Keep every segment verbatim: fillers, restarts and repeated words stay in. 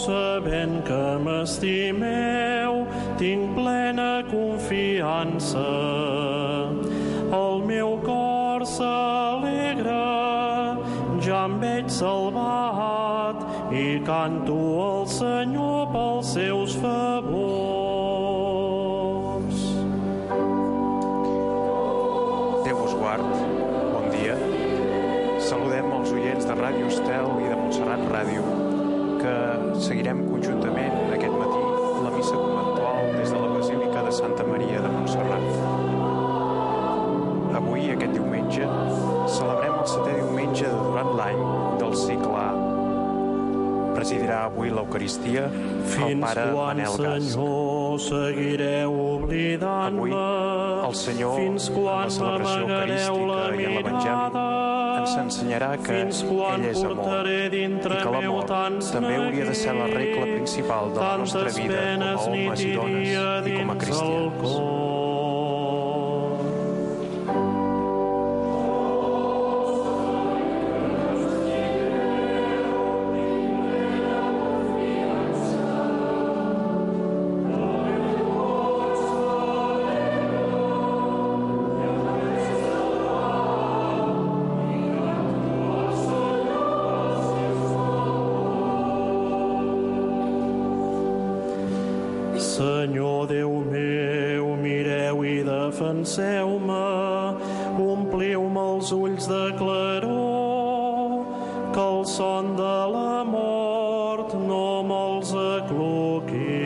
sabent que m'estimeu, tinc plena confiança. El meu cor s'alegra, ja em veig salvat, i canto al Senyor pels seus favors. Déu vos guard, bon dia. Saludem els oients de Ràdio Estel i de Montserrat Ràdio, que seguirem conjuntament aquest matí la missa conventual des de la Basílica de Santa Maria de Montserrat. Avui, aquest diumenge, celebrem el setè diumenge de durant l'any del cicle A. Presidirà avui l'Eucaristia el pare Manel Gas. Senyor, seguireu oblidant-me? Avui, el Senyor, en la celebració eucarística i en l'Evangeli, ens ensenyarà que ell és amor i que l'amor també hauria de ser la regla principal de la nostra vida com a homes i dones i com a cristians. Senyor Déu meu, mireu i defenseu-me, ompliu-me els ulls de claror, que el son de la mort no me'ls acloqui.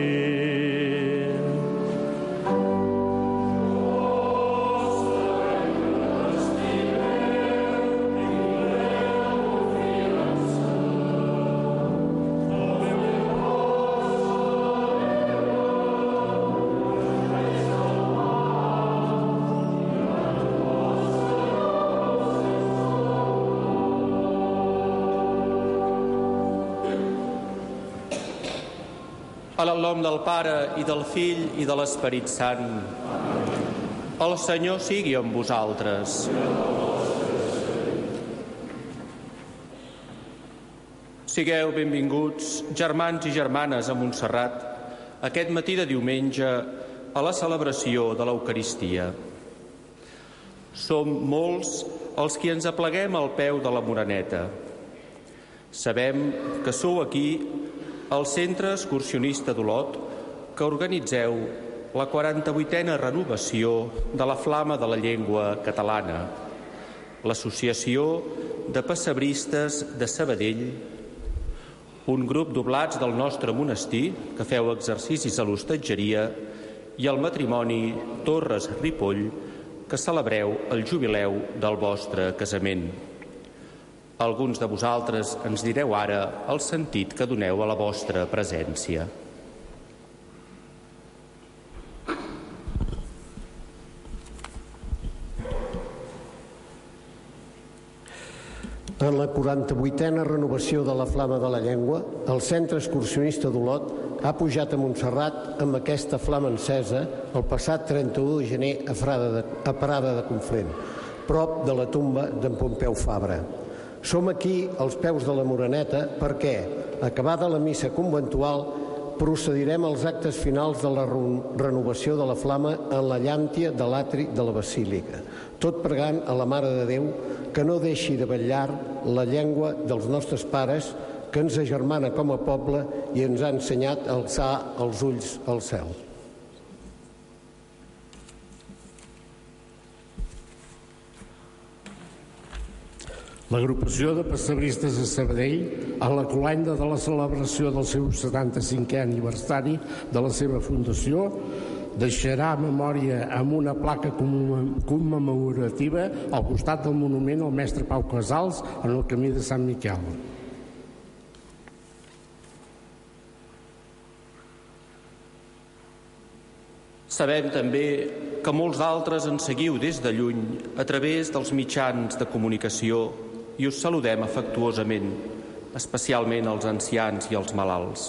En el nom del Pare, i del Fill, i de l'Esperit Sant. El Senyor sigui amb vosaltres. Sigueu benvinguts, germans i germanes a Montserrat, aquest matí de diumenge a la celebració de l'Eucaristia. Som molts els qui ens apleguem al peu de la Moreneta. Sabem que sou aquí al Centre Excursionista d'Olot, que organitzeu la quaranta-vuitena renovació de la Flama de la Llengua Catalana, l'Associació de Pessebristes de Sabadell, un grup doblats del nostre monestir que feu exercicis a l'hostatgeria, i el matrimoni Torres-Ripoll, que celebreu el jubileu del vostre casament. Alguns de vosaltres ens direu ara el sentit que doneu a la vostra presència. En la quaranta-vuitena renovació de la Flama de la Llengua, el Centre Excursionista d'Olot ha pujat a Montserrat amb aquesta flama encesa el passat trenta-u de gener a, de, a Prada de Conflent, prop de la tomba d'en Pompeu Fabra. Som aquí, als peus de la Moreneta, perquè, acabada la missa conventual, procedirem als actes finals de la renovació de la flama en la llàntia de l'atri de la Basílica, tot pregant a la Mare de Déu que no deixi de vetllar la llengua dels nostres pares, que ens agermana com a poble i ens ha ensenyat a alçar els ulls al cel. L'agrupació de pessebristes de Sabadell, a la cloenda de la celebració del seu setanta-cinquè aniversari de la seva fundació, deixarà memòria amb una placa commemorativa al costat del monument al mestre Pau Casals en el camí de Sant Miquel. Sabem també que molts altres ens seguiu des de lluny a través dels mitjans de comunicació i us saludem afectuosament, especialment els ancians i els malalts.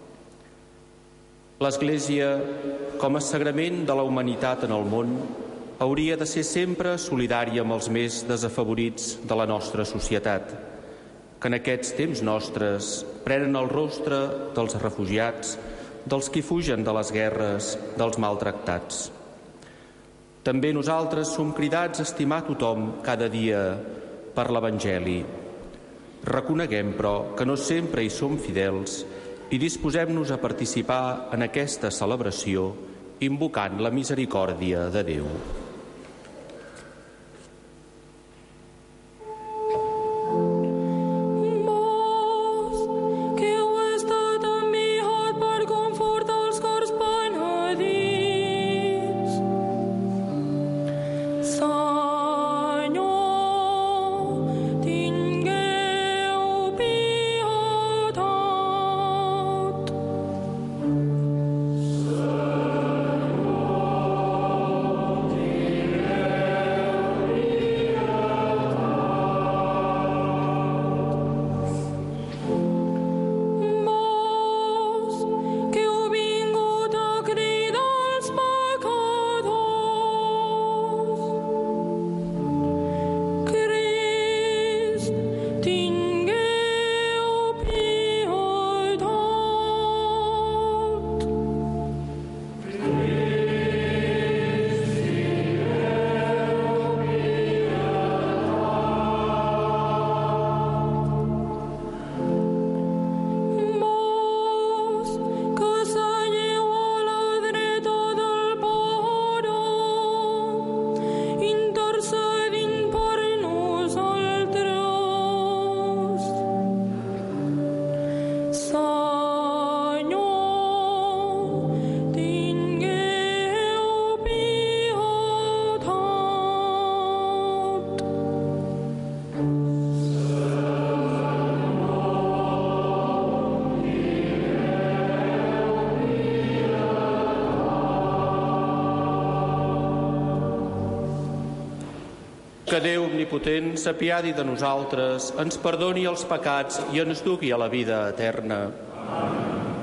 L'Església, com a sagrament de la humanitat en el món, hauria de ser sempre solidària amb els més desafavorits de la nostra societat que en aquests temps nostres prenen el rostre dels refugiats, dels qui fugen de les guerres, dels maltractats. També nosaltres som cridats a estimar tothom cada dia per l'Evangeli. Reconeguem, però, que no sempre hi som fidels i disposem-nos a participar en aquesta celebració invocant la misericòrdia de Déu. Que Déu omnipotent s'apiadi de nosaltres, ens perdoni els pecats i ens dugui a la vida eterna. Amén.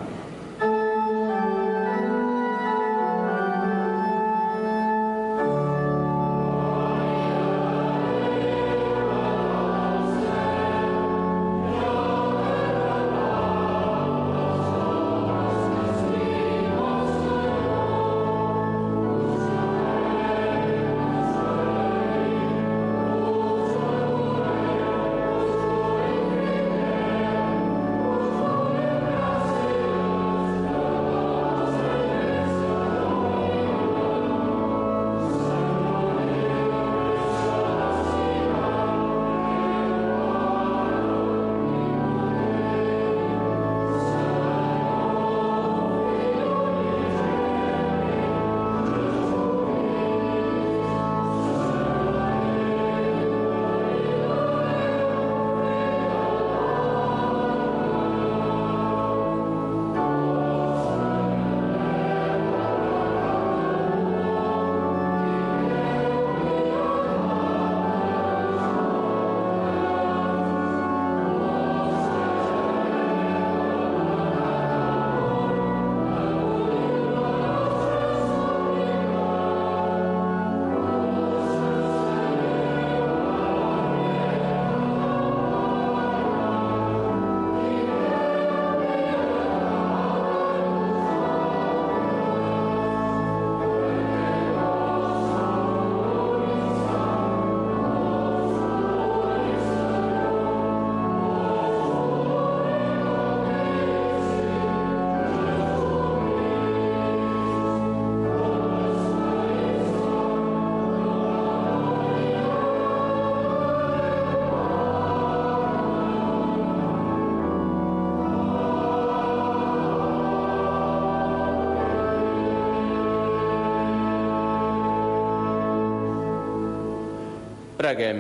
Preguem.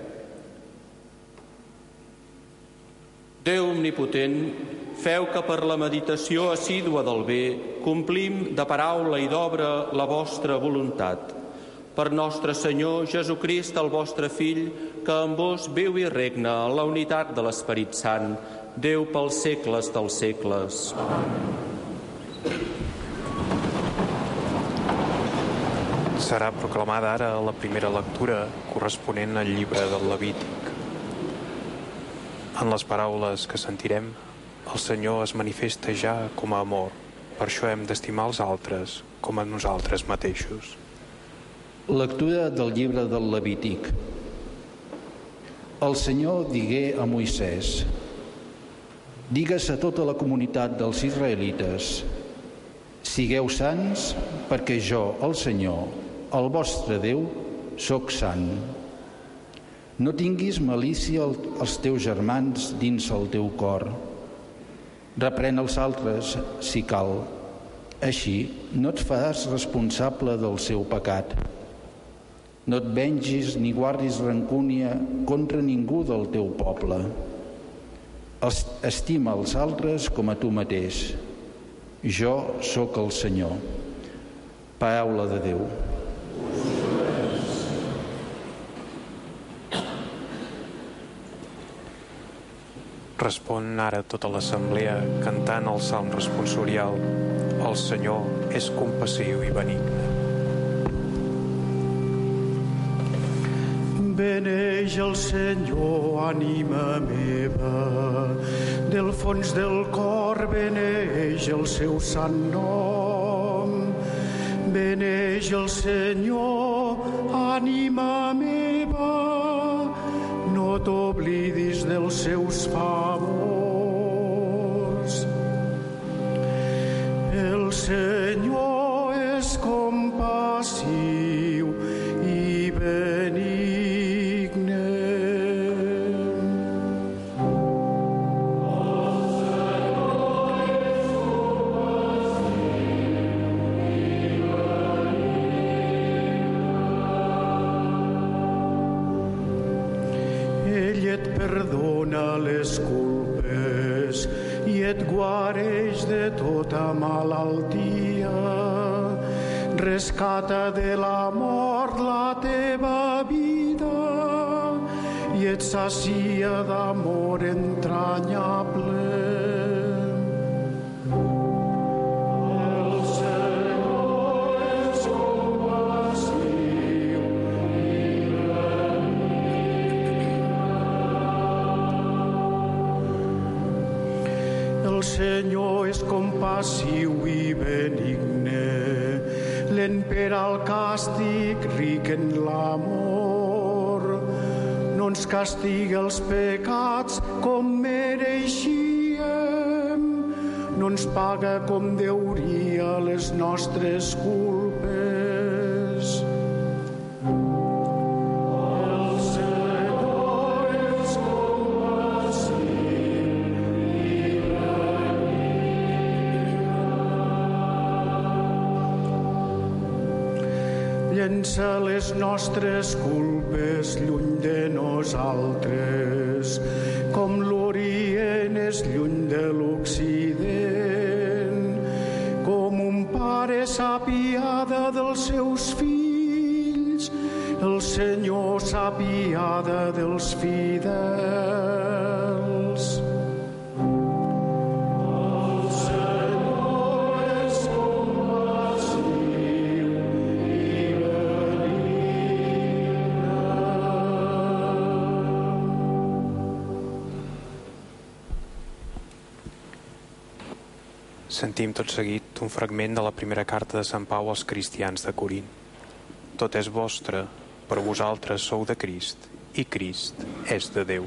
Déu omnipotent, feu que per la meditació assídua del bé complim de paraula i d'obra la vostra voluntat. Per nostre Senyor Jesucrist, el vostre Fill, que amb vos viu i regna en la unitat de l'Esperit Sant, Déu pels segles dels segles. Amén. Serà proclamada ara la primera lectura corresponent al llibre del Levític. En les paraules que sentirem, el Senyor es manifesta ja com a amor. Per això hem d'estimar els altres com a nosaltres mateixos. Lectura del llibre del Levític. El Senyor digué a Moisès: digues a tota la comunitat dels israelites: sigueu sants, perquè jo, el Senyor, el vostre Déu, sóc sant. No tinguis malícia als teus germans dins el teu cor. Reprèn els altres, si cal. Així no et faràs responsable del seu pecat. No et vengis ni guardis rancúnia contra ningú del teu poble. Estima els altres com a tu mateix. Jo sóc el Senyor. Paraula de Déu. Respon ara tota l'assemblea cantant el salm responsorial. El Senyor és compassiu i benigne. Beneix el Senyor, ànima meva, del fons del cor beneix el seu sant nom. Beneix el Senyor, ànima meva, no t'oblidis dels seus favors. El Senyor és compassiu i benigne. El Senyor és Ell et perdona les culpes i et guareix de tota malaltia. Rescata de la mort la teva vida i et sacia d'amor entranyable. El Senyor és compassiu i benigne, lent per al càstig, ric en l'amor. No ens castiga els pecats com mereixíem, no ens paga com deuria les nostres culpes. Llença les nostres culpes lluny de nosaltres, com l'Orient és lluny de l'Occident. Com un pare s'apiada dels seus fills, el Senyor s'apiada dels fidels. Sentim tot seguit un fragment de la primera carta de Sant Pau als cristians de Corint. Tot és vostre, però vosaltres sou de Crist, i Crist és de Déu.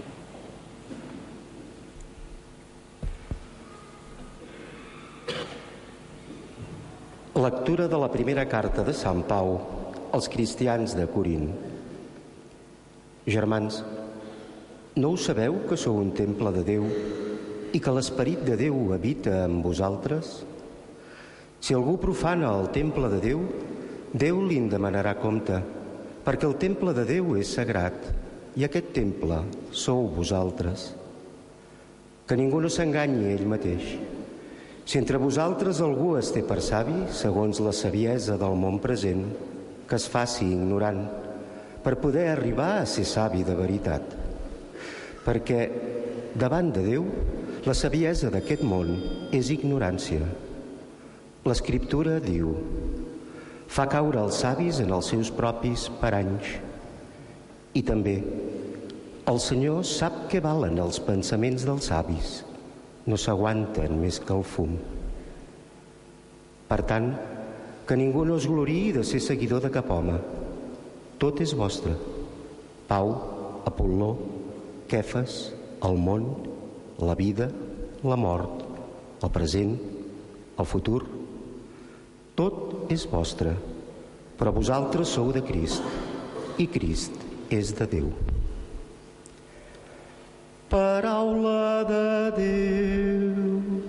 Lectura de la primera carta de Sant Pau als cristians de Corint. Germans, no ho sabeu que sou un temple de Déu i que l'Esperit de Déu habita en vosaltres? Si algú profana el temple de Déu, Déu li'n demanarà compte, perquè el temple de Déu és sagrat i aquest temple sou vosaltres. Que ningú no s'enganyi ell mateix. Si entre vosaltres algú es té per savi, segons la saviesa del món present, que es faci ignorant, per poder arribar a ser savi de veritat. Perquè, davant de Déu, la saviesa d'aquest món és ignorància. L'Escriptura diu: fa caure els savis en els seus propis paranys. I també, El Senyor sap què valen els pensaments dels savis. No s'aguanten més que el fum. Per tant, que ningú no es gloriï de ser seguidor de cap home. Tot és vostre. Pau, Apol·ló, Kefas, el món, la vida, la mort, el present, el futur. Tot és vostre, però vosaltres sou de Crist, i Crist és de Déu. Paraula de Déu.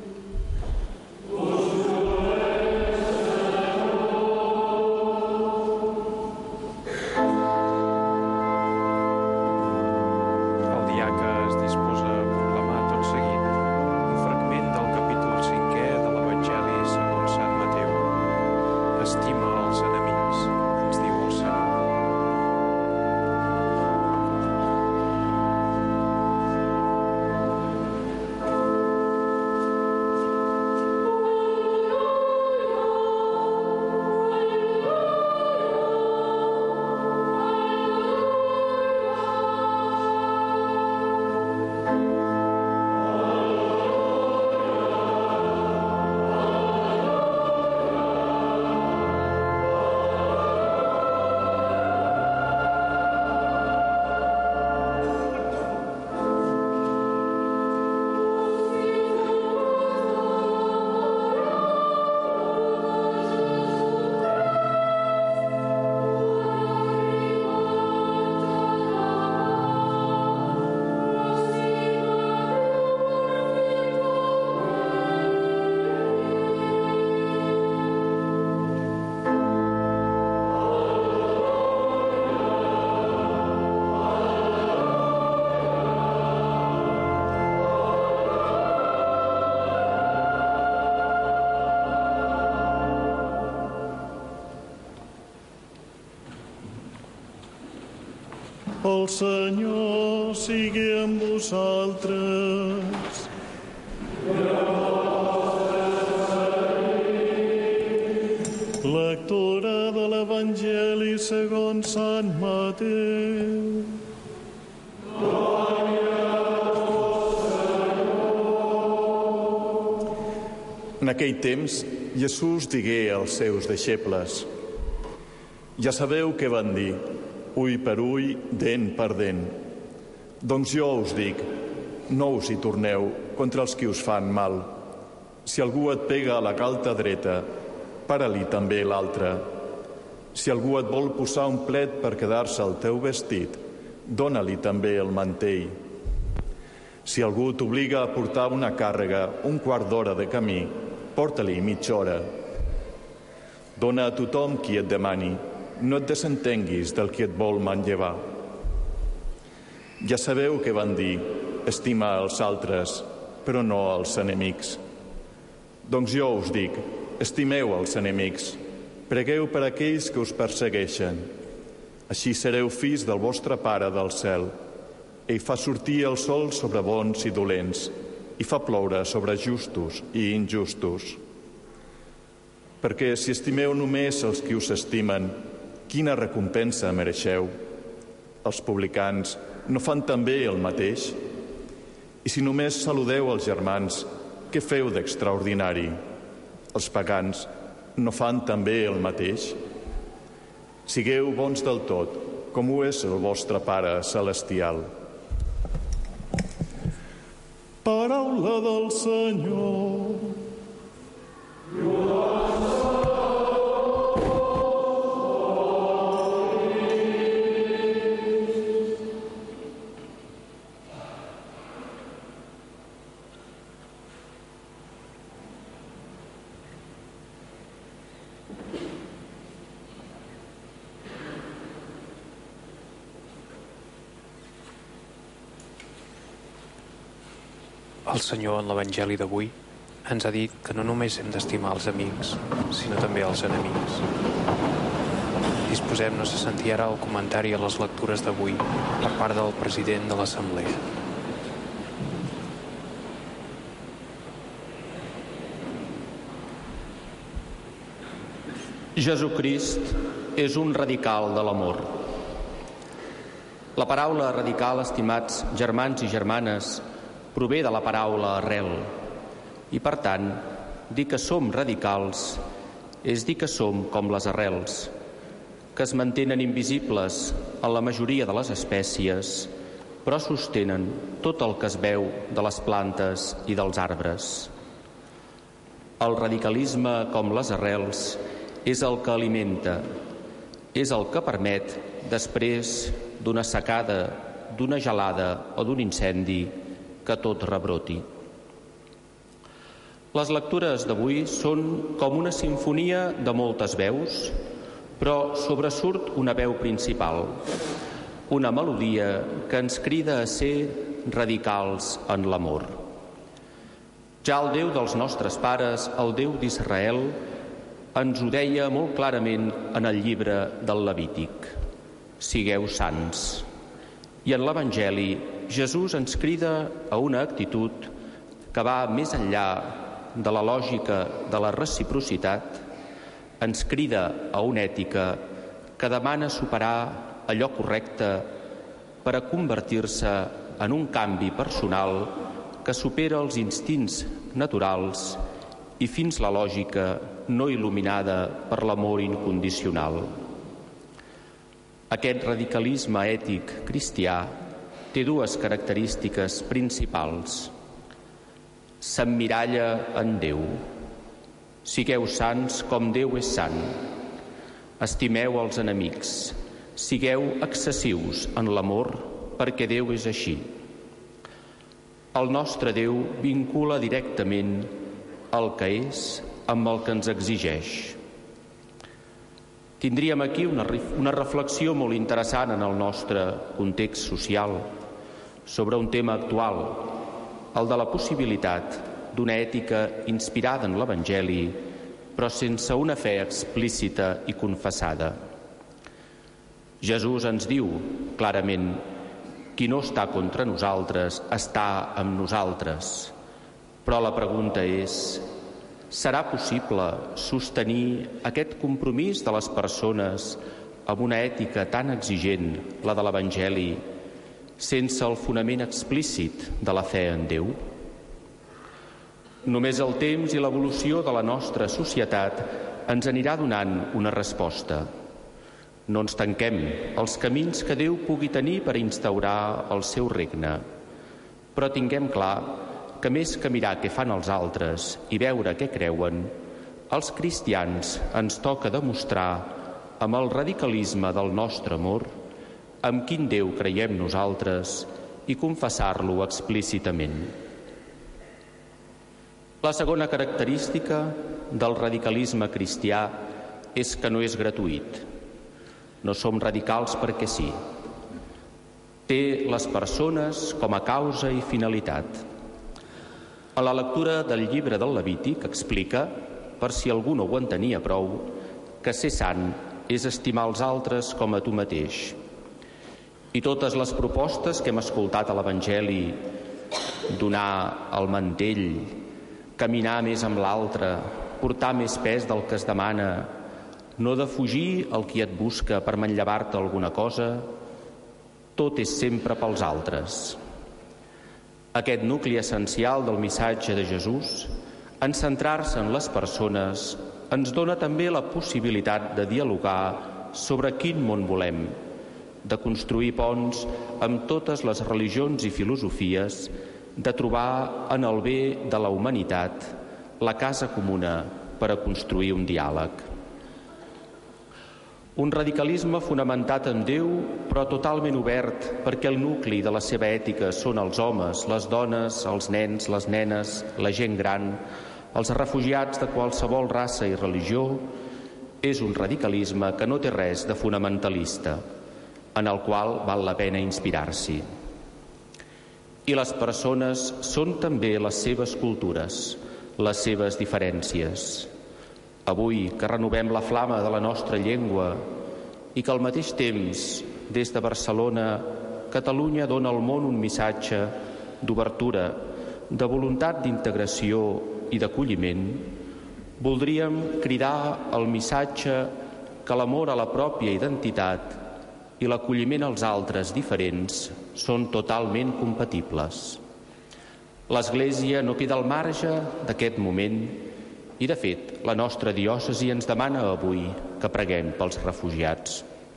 El Senyor sigui amb vosaltres. Lectura de l'Evangeli segons Sant Mateu. En aquell temps, Jesús digué als seus deixebles: ja sabeu què van dir, ull per ull, dent per dent. Doncs jo us dic, no us hi torneu contra els qui us fan mal. Si algú et pega a la galta dreta, para-li també l'altra. Si algú et vol posar un plet per quedar-se al teu vestit, dóna-li també el mantell. Si algú t'obliga a portar una càrrega un quart d'hora de camí, porta-li mitja hora. Dóna a tothom qui et demani, no et desentenguis del qui et vol manllevar. Ja sabeu què van dir, estima els altres, però no els enemics. Doncs jo us dic, estimeu els enemics, pregueu per aquells que us persegueixen. Així sereu fills del vostre Pare del cel. Ell fa sortir el sol sobre bons i dolents i fa ploure sobre justos i injustos. Perquè si estimeu només els qui us estimen, quina recompensa mereixeu? Els publicans no fan també el mateix? I si només saludeu els germans, què feu d'extraordinari? Els pagans no fan també el mateix? Sigueu bons del tot, com ho és el vostre Pare celestial. Paraula del Senyor. El Senyor, en l'Evangeli d'avui, ens ha dit que no només hem d'estimar els amics, sinó també els enemics. Disposem-nos a sentir ara el comentari a les lectures d'avui per part del president de l'Assemblea. Jesucrist és un radical de l'amor. La paraula radical, estimats germans i germanes, prové de la paraula arrel. I, per tant, dir que som radicals és dir que som com les arrels, que es mantenen invisibles en la majoria de les espècies, però sostenen tot el que es veu de les plantes i dels arbres. El radicalisme, com les arrels, és el que alimenta, és el que permet, després d'una secada, d'una gelada o d'un incendi, que tot rebroti. Les lectures d'avui són com una simfonia de moltes veus, però sobresurt una veu principal, una melodia que ens crida a ser radicals en l'amor. Ja el Déu dels nostres pares, el Déu d'Israel, ens ho deia molt clarament en el llibre del Levític: sigueu sants. I en l'Evangeli, Jesús ens crida a una actitud que va més enllà de la lògica de la reciprocitat, ens crida a una ètica que demana superar allò correcte per a convertir-se en un canvi personal que supera els instints naturals i fins la lògica no il·luminada per l'amor incondicional. Aquest radicalisme ètic cristià té dues característiques principals. S'emmiralla en Déu. Sigueu sants com Déu és sant. Estimeu els enemics. Sigueu excessius en l'amor perquè Déu és així. El nostre Déu vincula directament el que és amb el que ens exigeix. Tindríem aquí una, una reflexió molt interessant en el nostre context social sobre un tema actual, el de la possibilitat d'una ètica inspirada en l'Evangeli, però sense una fe explícita i confessada. Jesús ens diu clarament: qui no està contra nosaltres està amb nosaltres. Però la pregunta és: serà possible sostenir aquest compromís de les persones amb una ètica tan exigent, la de l'Evangeli, sense el fonament explícit de la fe en Déu? Només el temps i l'evolució de la nostra societat ens anirà donant una resposta. No ens tanquem als camins que Déu pugui tenir per instaurar el seu regne, però tinguem clar que més que mirar què fan els altres i veure què creuen, als cristians ens toca demostrar amb el radicalisme del nostre amor amb quin Déu creiem nosaltres i confessar-lo explícitament. La segona característica del radicalisme cristià és que no és gratuït. No som radicals perquè sí. Té les persones com a causa i finalitat. A la lectura del llibre del Levític explica, per si algú no ho entenia prou, que ser sant és estimar els altres com a tu mateix. I totes les propostes que hem escoltat a l'Evangeli, donar el mantell, caminar més amb l'altre, portar més pes del que es demana, no defugir el qui et busca per manllevar-te alguna cosa, tot és sempre pels altres. Aquest nucli essencial del missatge de Jesús, en centrar-se en les persones, ens dona també la possibilitat de dialogar sobre quin món volem, de construir ponts amb totes les religions i filosofies, de trobar en el bé de la humanitat la casa comuna per a construir un diàleg. Un radicalisme fonamentat en Déu, però totalment obert perquè el nucli de la seva ètica són els homes, les dones, els nens, les nenes, la gent gran, els refugiats de qualsevol raça i religió, és un radicalisme que no té res de fonamentalista, en el qual val la pena inspirar-s'hi. I les persones són també les seves cultures, les seves diferències. Avui, que renovem la flama de la nostra llengua i que al mateix temps, des de Barcelona, Catalunya dona al món un missatge d'obertura, de voluntat d'integració i d'acolliment, voldríem cridar el missatge que l'amor a la pròpia identitat i l'acolliment als altres diferents són totalment compatibles. L'Església no queda al marge d'aquest moment i, de fet, la nostra diòcesi ens demana avui que preguem pels refugiats.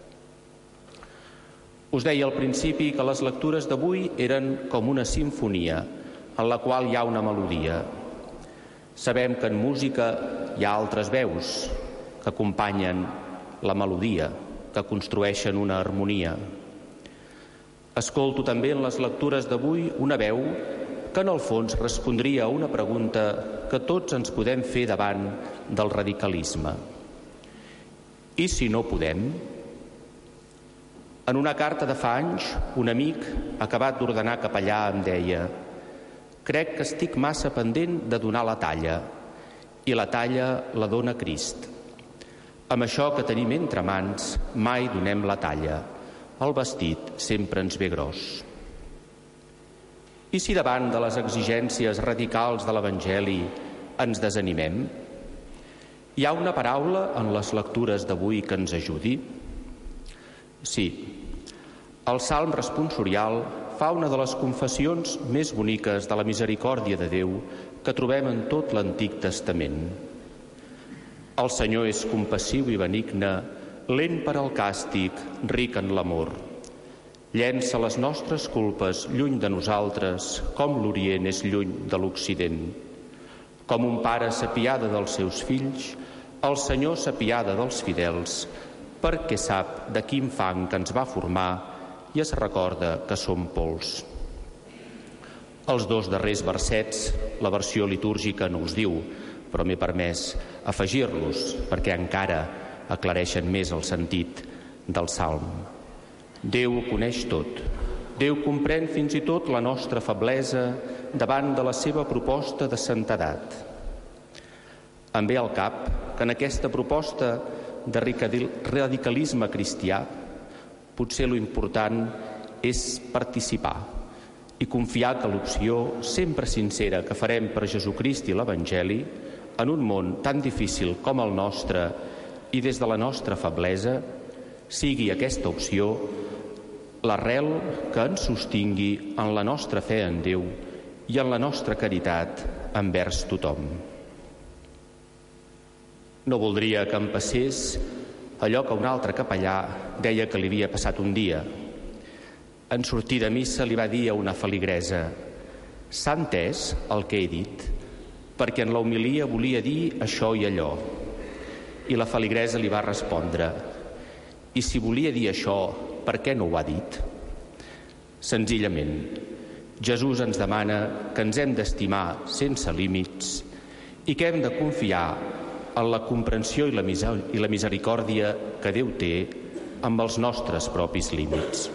Us deia al principi que les lectures d'avui eren com una simfonia en la qual hi ha una melodia. Sabem que en música hi ha altres veus que acompanyen la melodia, que construeixen una harmonia. Escolto també en les lectures d'avui una veu que en el fons respondria a una pregunta que tots ens podem fer davant del radicalisme. I si no podem? En una carta de fa anys, un amic, acabat d'ordenar capellà, em deia: crec que estic massa pendent de donar la talla, i la talla la dona Crist. Amb això que tenim entre mans, mai donem la talla. El vestit sempre ens ve gros. I si davant de les exigències radicals de l'Evangeli ens desanimem? Hi ha una paraula en les lectures d'avui que ens ajudi? Sí, el Salm responsorial fa una de les confessions més boniques de la misericòrdia de Déu que trobem en tot l'Antic Testament. El Senyor és compassiu i benigne, lent per al càstig, ric en l'amor. Llença les nostres culpes lluny de nosaltres, com l'Orient és lluny de l'Occident. Com un pare s'apiada dels seus fills, el Senyor s'apiada dels fidels, perquè sap de quin fang que ens va formar i es recorda que som pols. Els dos darrers versets, la versió litúrgica no us diu, però m'he permès afegir-los perquè encara aclareixen més el sentit del Salm. Déu ho coneix tot. Déu comprèn fins i tot la nostra feblesa davant de la seva proposta de santedat. Em ve al cap que en aquesta proposta de radicalisme cristià potser lo important és participar i confiar que l'opció sempre sincera que farem per Jesucrist i l'Evangeli en un món tan difícil com el nostre i des de la nostra feblesa sigui aquesta opció l'arrel que ens sostingui en la nostra fe en Déu i en la nostra caritat envers tothom. No voldria que em passés allò que un altre capellà deia que li havia passat un dia. En sortir de missa li va dir a una feligresa: «S'ha entès el que he dit? Perquè en la homilia volia dir això i allò». I la feligresa li va respondre: «I si volia dir això, per què no ho ha dit?» Senzillament, Jesús ens demana que ens hem d'estimar sense límits i que hem de confiar en la comprensió i la, i la misericòrdia que Déu té amb els nostres propis límits.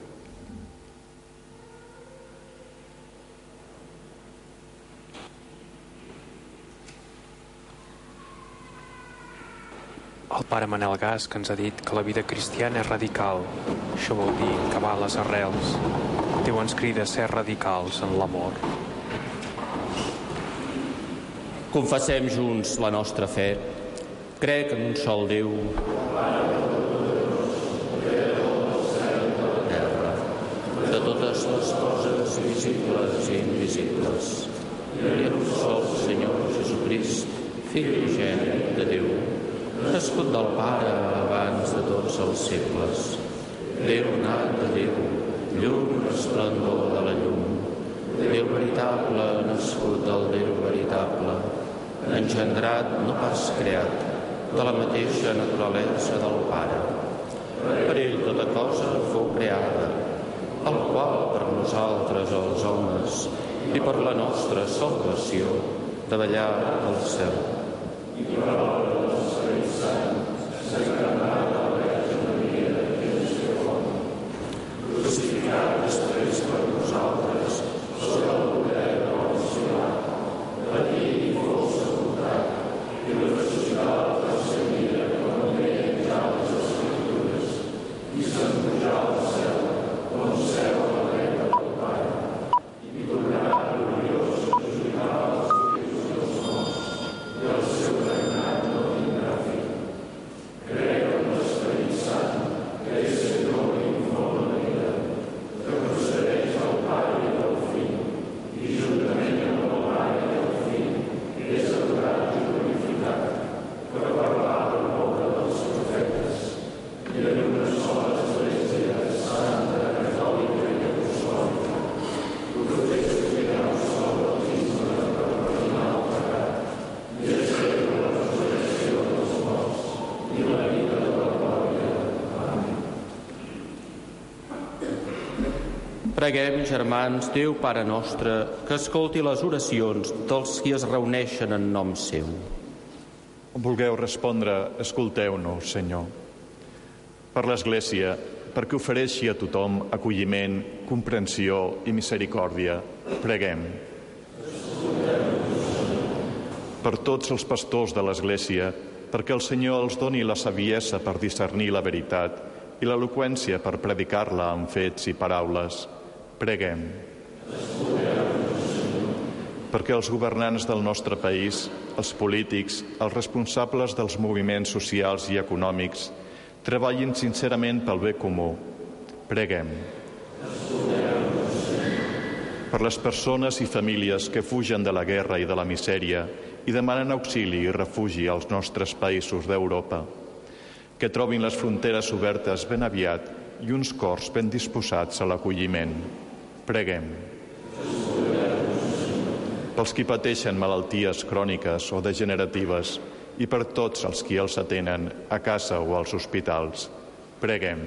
El pare Manel Gas, que ens ha dit que la vida cristiana és radical. Això vol dir cavar les arrels. Déu ens crida a ser radicals en l'amor. Confessem junts la nostra fe. Crec en un sol Déu, terra, de totes les coses visibles i invisibles, i en un sol Senyor Jesucrist, Fill unigènit de Déu, nascut del Pare abans de tots els segles, Déu nat de Déu, llum resplendor de la llum, Déu veritable nascut del Déu veritable, engendrat, no pas creat, de la mateixa naturalesa del Pare. Per ell tota cosa fou creada, el qual per nosaltres els homes i per la nostra salvació davallà al cel. I per l'obra del Esperit Sant s'ha encarnat a la Verge Maria de Déu, crucificat després per nosaltres sota el poder de l'Ansiat, patir i fou sepultat i ressuscitat al tercer dia com deia ja les Escritures i s'enpujà al cel on seu a la dreta del Pare i tornarà gloriós a justificar els fills dels morts i el seu regnat no tindrà fi. Crec en l'Esperit Sant, que és Senyor i Preguem, germans, Déu Pare nostre, que escolti les oracions dels qui es reuneixen en nom seu. Vulgueu respondre, escolteu-nos, Senyor. Per l'Església, perquè ofereixi a tothom acolliment, comprensió i misericòrdia, preguem. Per tots els pastors de l'Església, perquè el Senyor els doni la saviesa per discernir la veritat i l'eloqüència per predicar-la amb fets i paraules, preguem. Perquè els governants del nostre país, els polítics, els responsables dels moviments socials i econòmics, treballin sincerament pel bé comú, preguem. Per les persones i famílies que fugen de la guerra i de la misèria i demanen auxili i refugi als nostres països d'Europa, que trobin les fronteres obertes ben aviat i uns cors ben disposats a l'acolliment. Preguem. Pels qui pateixen malalties cròniques o degeneratives i per tots els qui els atenen a casa o als hospitals, preguem.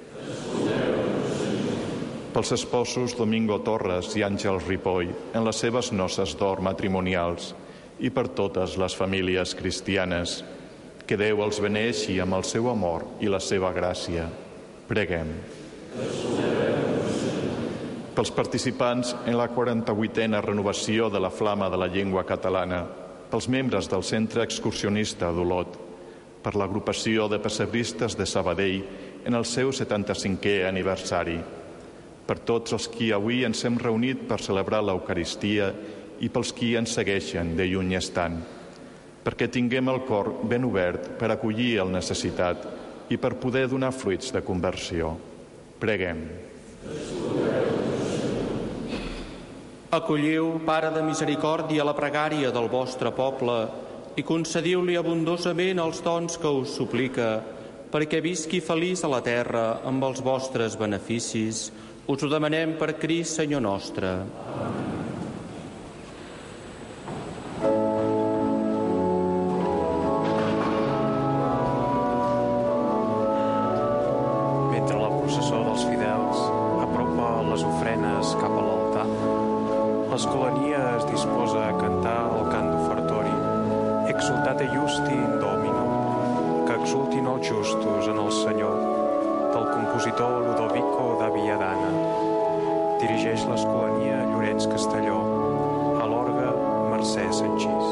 Pels esposos Domingo Torres i Àngels Ripoll en les seves noces d'or matrimonials i per totes les famílies cristianes, que Déu els beneixi amb el seu amor i la seva gràcia. Preguem. Pels participants en la quaranta-vuitena renovació de la Flama de la Llengua Catalana, pels membres del Centre Excursionista d'Olot, per l'agrupació de pessebristes de Sabadell en el seu setanta-cinquè aniversari, per tots els qui avui ens hem reunit per celebrar l'Eucaristia i pels qui ens segueixen de lluny estant, perquè tinguem el cor ben obert per acollir el necessitat i per poder donar fruits de conversió. Preguem. Acolliu, Pare de misericòrdia, la pregària del vostre poble i concediu-li abundosament els dons que us suplica, perquè visqui feliç a la terra amb els vostres beneficis. Us ho demanem per Crist, Senyor nostre. Mentre la processó dels fidels apropa les ofrenes cap a l'altar, l'escolania es disposa a cantar el cant d'ofertori Exultate Justi in Domino, que exultin els justos en el Senyor, del compositor Ludovico da Viadana. Dirigeix l'escolania Llorenç Castelló, a l'orgue Mercè Sanchís.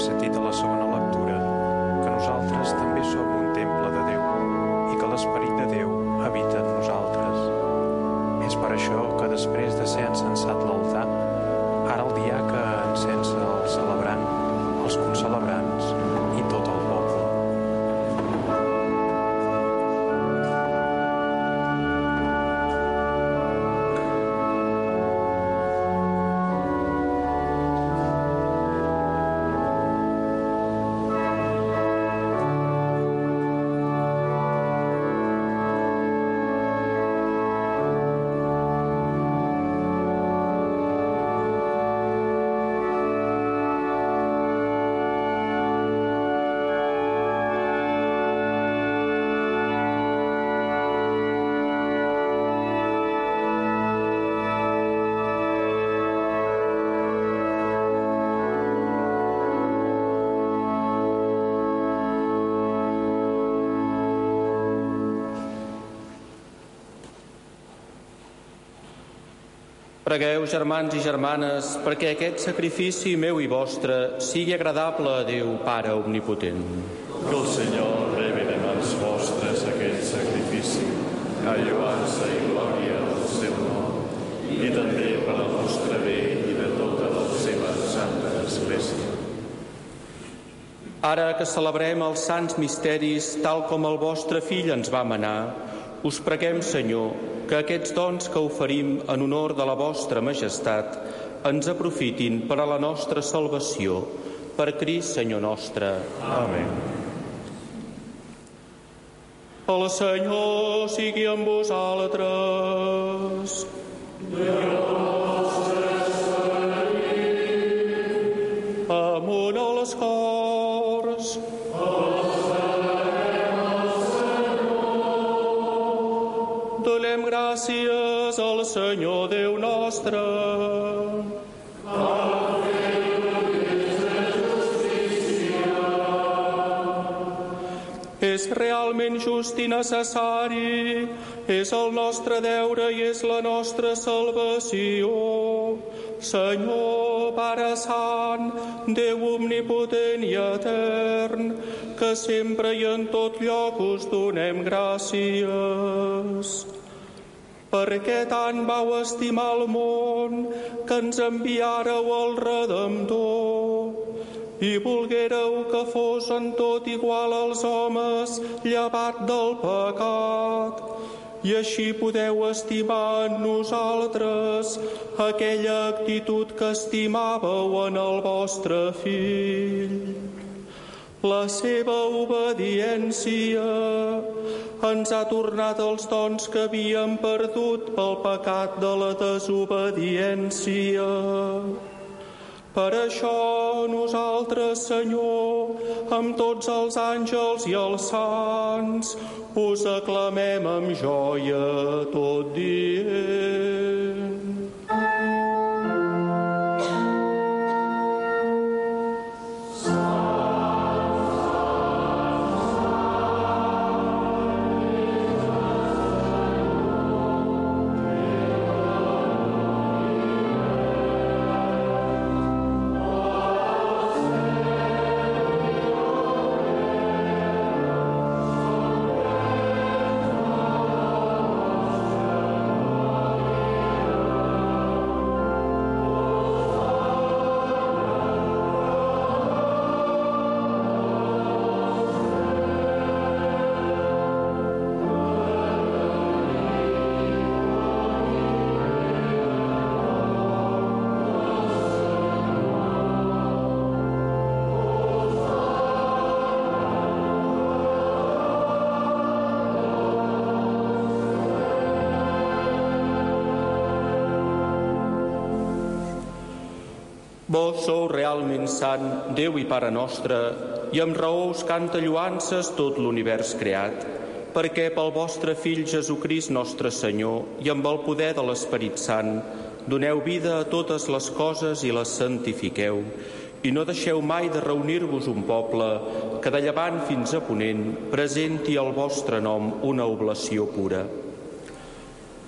sentit a la segona lectura, que nosaltres també som un temple de Déu i que l'Esperit de Déu habita en nosaltres. És per això que després de ser encensat l'altar, ara el diaca encensa el celebrant, els concelebrants i tot el poble. Pregueu, germans i germanes, perquè aquest sacrifici meu i vostre sigui agradable a Déu, Pare Omnipotent. Que el Senyor rebi de mans vostres aquest sacrifici, a lloança i glòria del seu nom, i també per al nostre bé i de tota la seva santa Església. Ara que celebrem els sants misteris tal com el vostre Fill ens va manar, us preguem, Senyor, que aquests dons que oferim en honor de la vostra majestat ens aprofitin per a la nostra salvació. Per Crist, Senyor nostre. Amén. El Senyor sigui amb vosaltres. Amunt als cors. Donem gràcies al Senyor Déu nostre. És realment just i necessari, és el nostre deure i és la nostra salvació. Senyor, Pare Sant, Déu omnipotent i etern, que sempre i en tot lloc us donem gràcies. Perquè tant vau estimar el món que ens enviàreu el Redemptor i volguéreu que fos en tot igual als homes llevat del pecat, i així podeu estimar en nosaltres aquella actitud que estimàveu en el vostre Fill. La seva obediència ens ha tornat els dons que havíem perdut pel pecat de la desobediència. Per això nosaltres, Senyor, amb tots els àngels i els sants, us aclamem amb joia tot dient. Vós sou realment sant, Déu i Pare nostre, i amb raó us canta lloances tot l'univers creat, perquè pel vostre Fill Jesucrist nostre Senyor i amb el poder de l'Esperit Sant doneu vida a totes les coses i les santifiqueu, i no deixeu mai de reunir-vos un poble que de llevant fins a ponent presenti al vostre nom una oblació pura.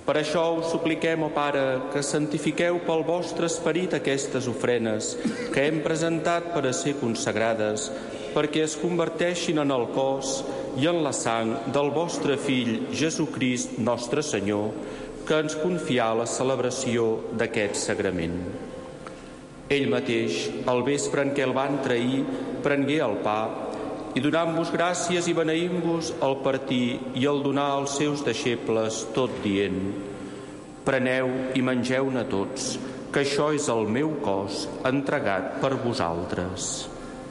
Per això us supliquem, ó Pare, que santifiqueu pel vostre esperit aquestes ofrenes que hem presentat per a ser consagrades, perquè es converteixin en el cos i en la sang del vostre Fill, Jesucrist, nostre Senyor, que ens confià la celebració d'aquest sagrament. Ell mateix, al vespre en què el van trair, prengué el pa i donant-vos gràcies i beneint-vos el partir i el donar als seus deixebles, tot dient: preneu i mengeu-ne tots, que això és el meu cos entregat per vosaltres.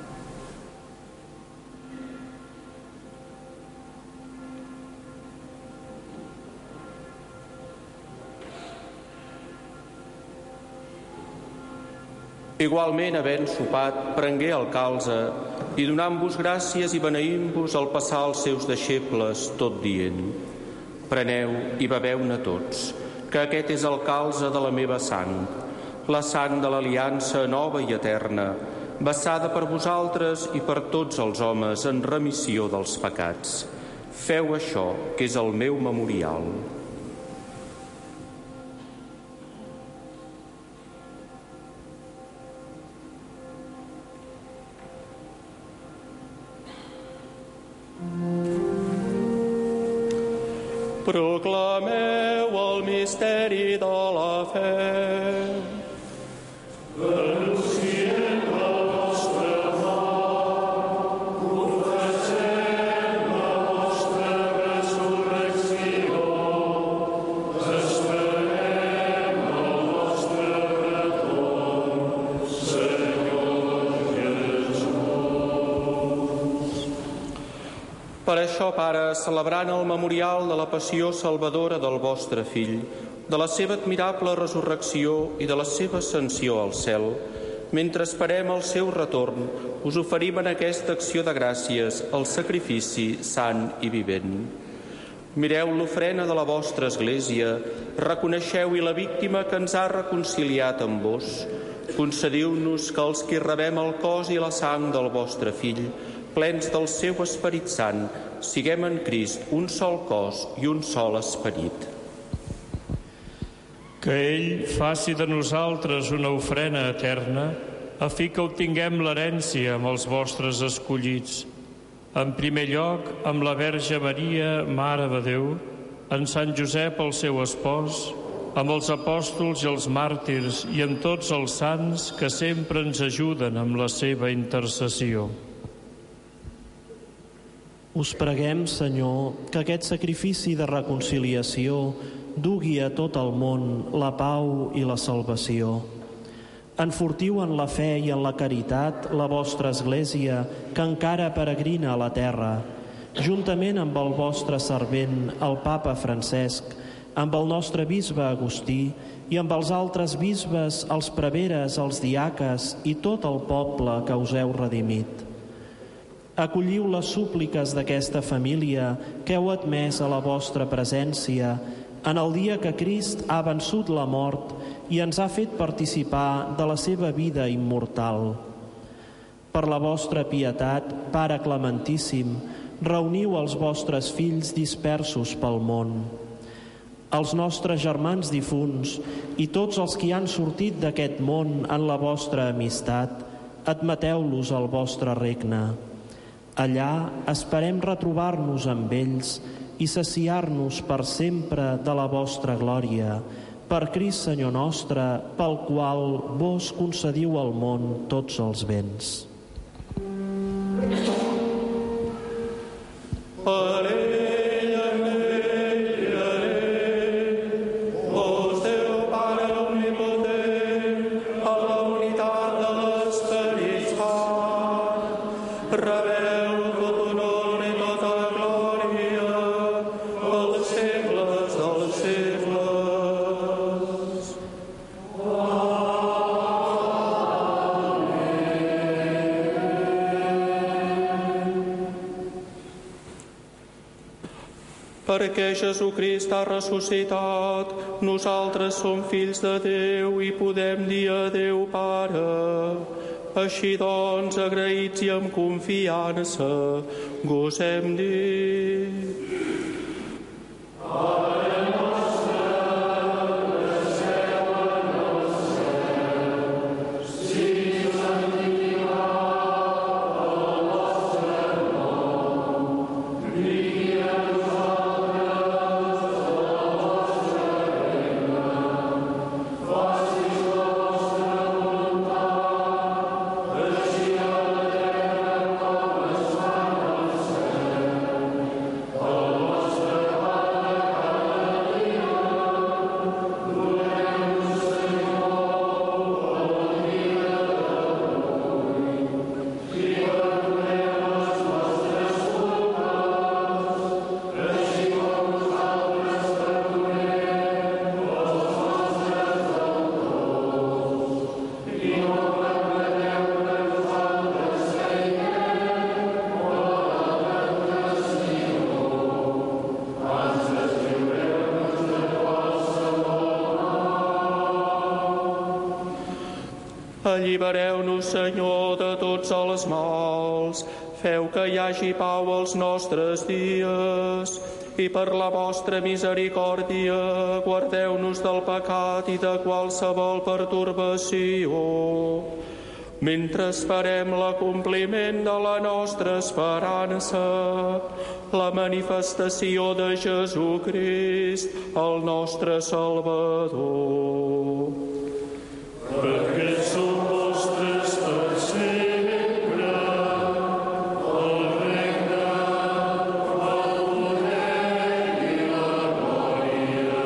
Igualment, havent sopat, prengué el calze i donant-vos gràcies i beneint-vos el passar als seus deixebles, tot dient: preneu i beveu-ne tots, que aquest és el calze de la meva sang, la sang de l'aliança nova i eterna, vessada per vosaltres i per tots els homes en remissió dels pecats. Feu això, que és el meu memorial. Proclameu el misteri de la fe. Anunciem la vostra mort, confessem la vostra resurrecció, esperem el vostre retorn, Senyor Jesús. Per això, Pare, celebrant el memorial de la passió salvadora del vostre Fill, de la seva admirable resurrecció i de la seva ascensió al cel, mentre esperem el seu retorn, us oferim en aquesta acció de gràcies el sacrifici sant i vivent. Mireu l'ofrena de la vostra Església, reconeixeu-hi la víctima que ens ha reconciliat amb vos. Concediu-nos que els que rebem el cos i la sang del vostre Fill, plens del seu Esperit Sant, siguem en Crist un sol cos i un sol esperit. Que ell faci de nosaltres una ofrena eterna, a fi que obtinguem l'herència amb els vostres escollits. En primer lloc, amb la Verge Maria, Mare de Déu, en Sant Josep, el seu espòs, amb els apòstols i els màrtirs i amb tots els sants que sempre ens ajuden amb la seva intercessió. Us preguem, Senyor, que aquest sacrifici de reconciliació dugui a tot el món la pau i la salvació. Enfortiu en la fe i en la caritat la vostra Església, que encara peregrina a la terra, juntament amb el vostre servent, el Papa Francesc, amb el nostre bisbe Agustí i amb els altres bisbes, els preveres, els diaques i tot el poble que us heu redimit. Acolliu les súpliques d'aquesta família que heu admès a la vostra presència en el dia que Crist ha vençut la mort i ens ha fet participar de la seva vida immortal. Per la vostra pietat, Pare Clementíssim, reuniu els vostres fills dispersos pel món. Els nostres germans difunts i tots els que han sortit d'aquest món en la vostra amistat, admeteu-los al vostre regne. Allà esperem retrobar-nos amb ells i saciar-nos per sempre de la vostra glòria, per Crist Senyor nostre, pel qual vos concediu al món tots els béns. Perquè Jesucrist ha ressuscitat, nosaltres som fills de Déu i podem dir a Déu Pare. Així doncs, agraïts i amb confiança, gosem dir: Pare nostre, Allibereu-nos, Senyor, de tots els mals. Feu que hi hagi pau als nostres dies i per la vostra misericòrdia guardeu-nos del pecat i de qualsevol pertorbació, mentre esperem l'acompliment de la nostra esperança, la manifestació de Jesucrist, el nostre Salvador. Perquè som vostres per sempre, el regne, el poder i la glòria.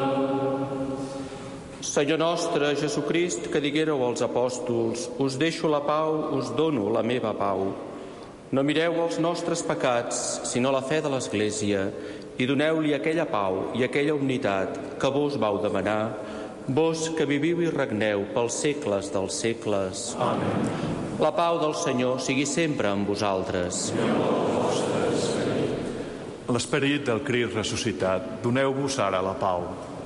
Senyor nostre Jesucrist, que diguéreu als apòstols, us deixo la pau, us dono la meva pau. No mireu els nostres pecats, sinó la fe de l'Església, i doneu-li aquella pau i aquella unitat que vos vau demanar, vos que viviu i regneu pels segles dels segles. Amén. La pau del Senyor sigui sempre amb vosaltres. L'esperit del Crist ressuscitat, doneu-vos ara la pau.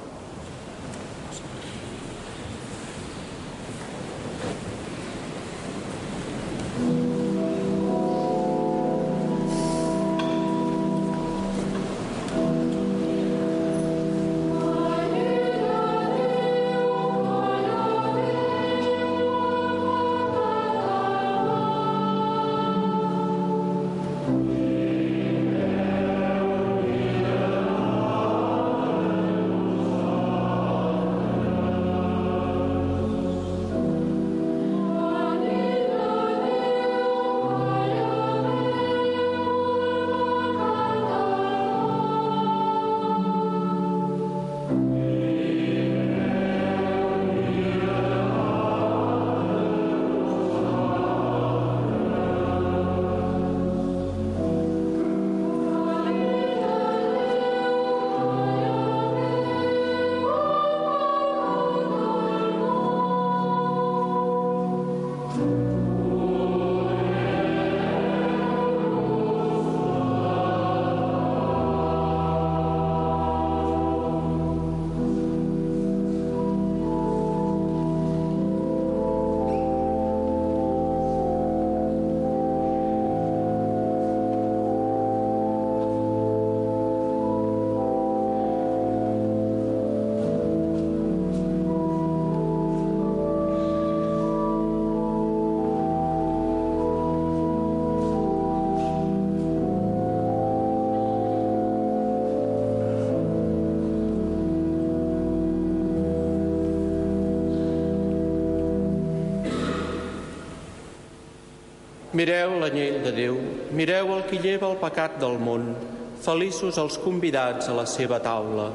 Mireu l'anyell de Déu, mireu el qui lleva el pecat del món. Feliços els convidats a la seva taula.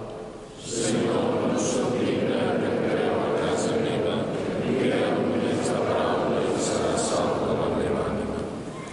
Senyor, no soc digne que entreu a casa meva, digueu només la paraula i serà salva la meva ànima.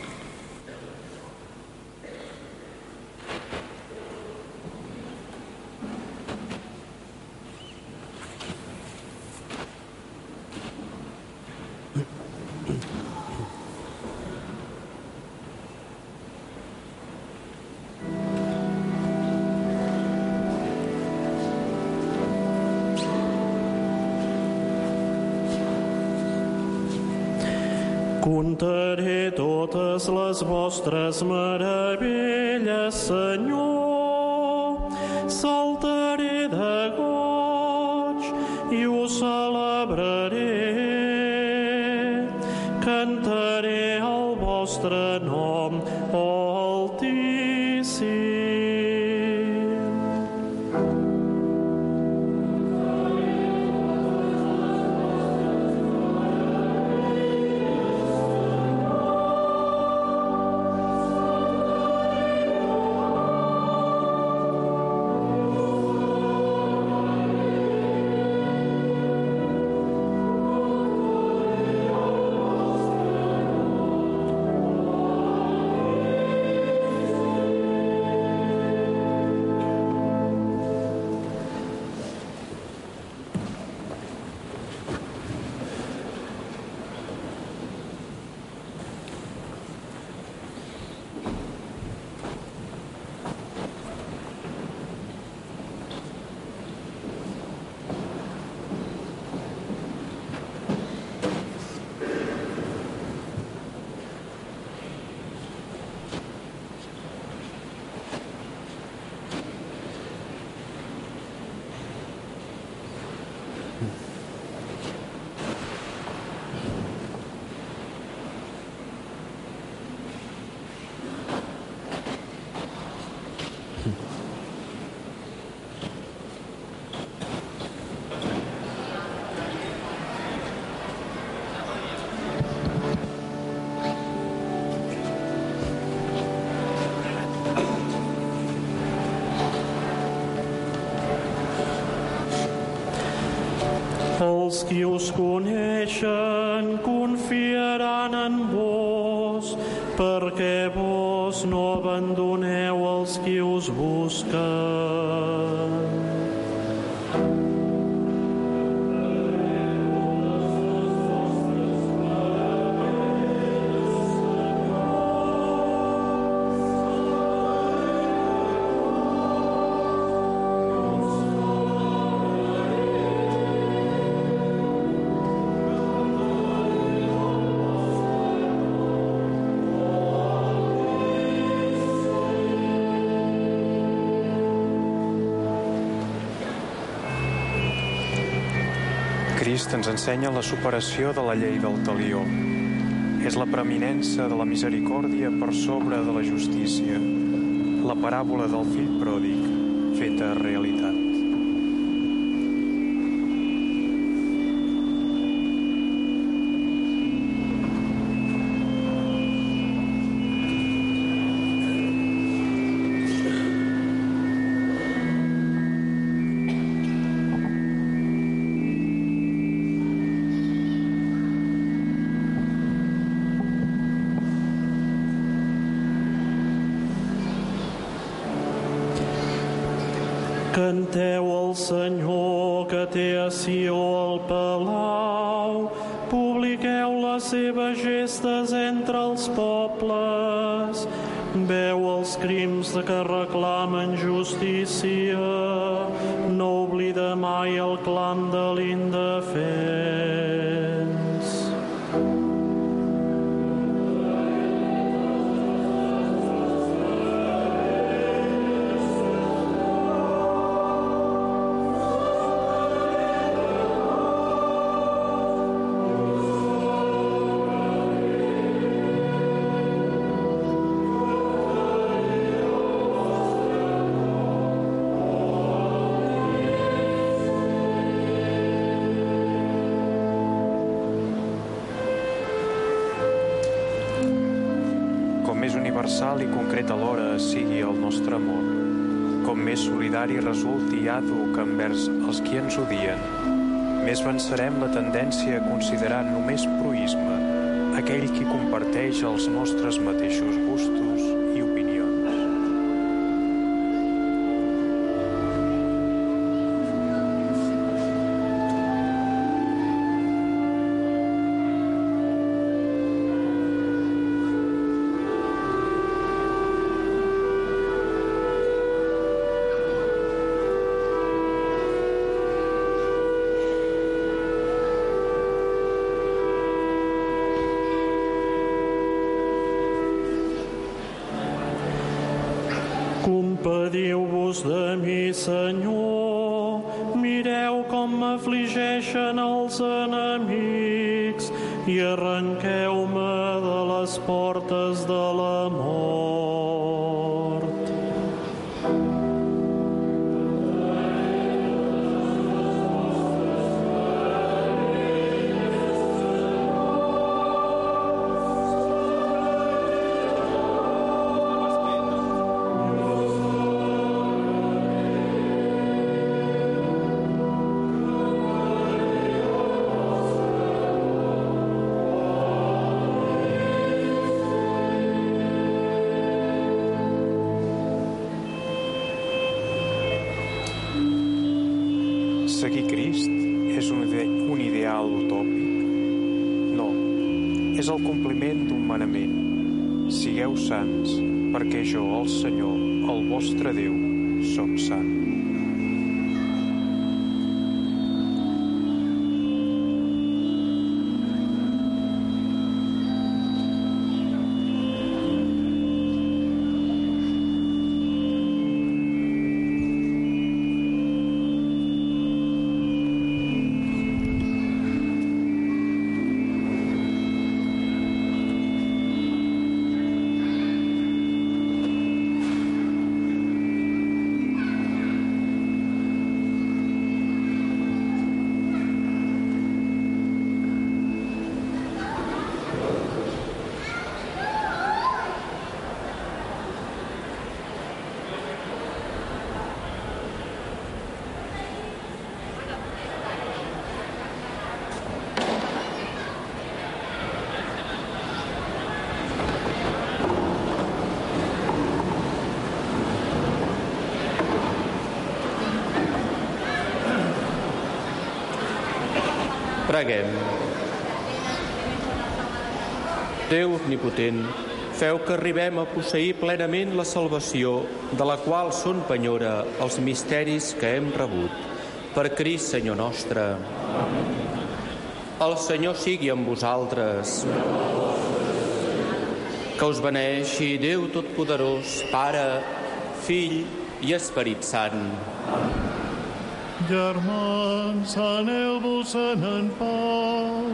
Contaré totes les vostres meravelles, Senyor. Saltaré de goig i ho celebraré. Cantaré el vostre nom, Altíssim. Els qui us coneixen confiaran en vos, perquè vos no abandoneu els qui us busquen. Crist ens ensenya la superació de la llei del talió. És la preeminença de la misericòrdia per sobre de la justícia, la paràbola del fill pròdig feta realitat. Canteu al Senyor que té a Sió el palau, publiqueu les seves gestes entre els pobles, veu els crims que reclamen justícia, no oblida mai el clam de l'indefens. Universal i concret alhora sigui el nostre amor, com més solidari resulti i àdhuc envers els qui ens odien, més vencerem la tendència a considerar només proïsme aquell qui comparteix els nostres mateixos gustos i opinions. Compadiu-vos de mi, Senyor, mireu com m'afligeixen els enemics i arrenqueu-me de les portes de la mort. Seguir Crist és un, ide un ideal utòpic? No, és el compliment d'un manament. Sigueu sants, perquè jo, el Senyor, el vostre Déu, soc sant. Preguem. Déu omnipotent, feu que arribem a posseir plenament la salvació de la qual són penyora els misteris que hem rebut. Per Crist, Senyor nostre. El Senyor sigui amb vosaltres. Que us beneixi Déu Totpoderós, Pare, Fill i Esperit Sant. Germans, aneu-vos-en en pau.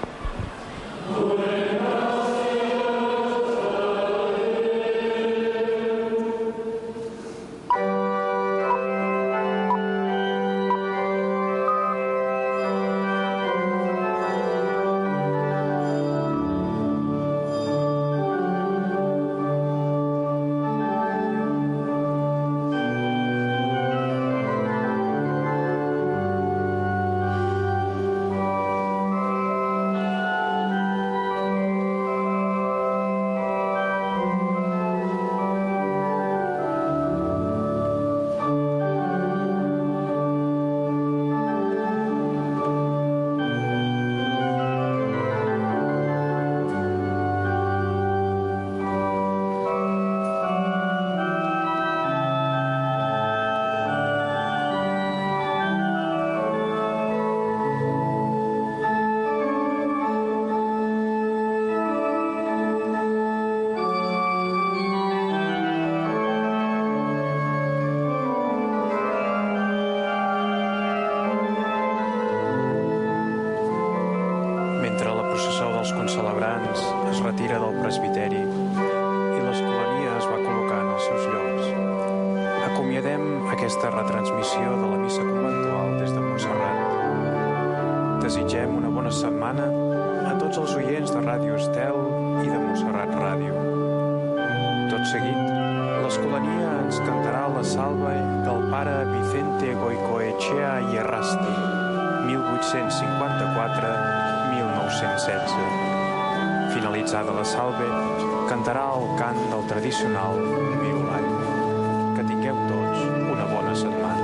Finalitzada la salve, cantarà el cant del tradicional Miolall. Que tingueu tots una bona setmana.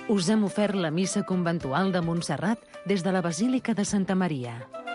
Us hem ofert la missa conventual de Montserrat des de la Basílica de Santa Maria.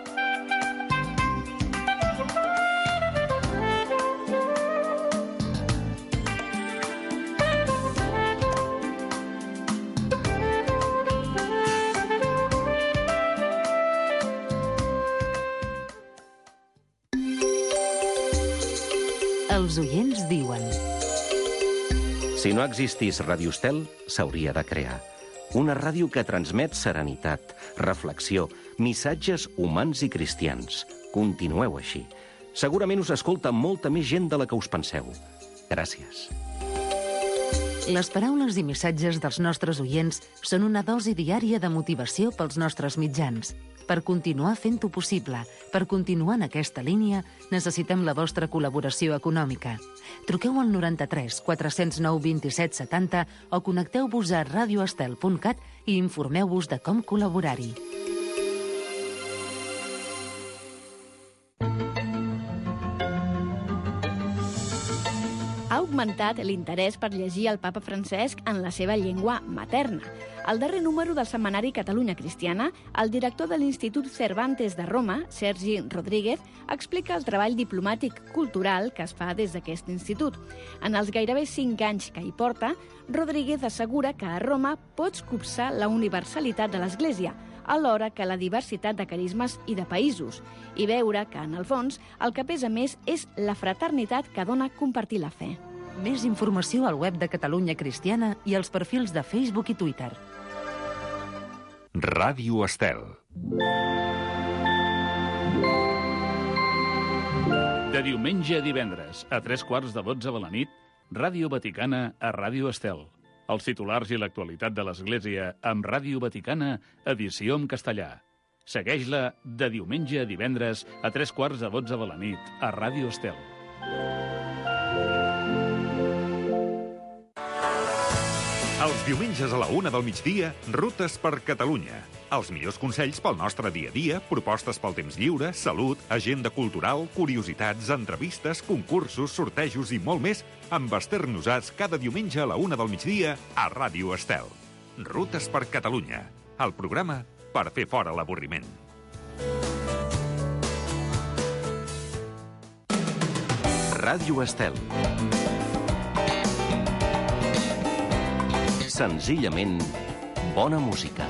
Els oients diuen... Si no existís Ràdio Estel, s'hauria de crear. Una ràdio que transmet serenitat, reflexió, missatges humans i cristians. Continueu així. Segurament us escolta molta més gent de la que us penseu. Gràcies. Les paraules i missatges dels nostres oients són una dosi diària de motivació pels nostres mitjans. Per continuar fent-ho possible, per continuar en aquesta línia, necessitem la vostra col·laboració econòmica. Truqueu al noranta-tres quatre cents nou vint-i-set setanta o connecteu-vos a radioestel punt cat i informeu-vos de com col·laborar-hi. Ha augmentat l'interès per llegir el papa Francesc en la seva llengua materna. Al darrer número del setmanari Catalunya Cristiana, el director de l'Institut Cervantes de Roma, Sergi Rodríguez, explica el treball diplomàtic cultural que es fa des d'aquest institut. En els gairebé cinc anys que hi porta, Rodríguez assegura que a Roma pots copsar la universalitat de l'Església, alhora que la diversitat de carismes i de països, i veure que, en el fons, el que pesa més és la fraternitat que dona compartir la fe. Més informació al web de Catalunya Cristiana i als perfils de Facebook i Twitter. Ràdio Estel. De diumenge a divendres, a tres quarts de dotze de la nit, Ràdio Vaticana a Ràdio Estel. Els titulars i l'actualitat de l'Església amb Ràdio Vaticana, edició en castellà. Segueix-la de diumenge a divendres a tres quarts de dotze de la nit a Ràdio Estel. Els diumenges a la una del migdia, Rutes per Catalunya. Els millors consells pel nostre dia a dia, propostes pel temps lliure, salut, agenda cultural, curiositats, entrevistes, concursos, sortejos i molt més amb Esther Nosats cada diumenge a la una del migdia a Ràdio Estel. Rutes per Catalunya, el programa per fer fora l'avorriment. Ràdio Estel. Senzillament, bona música.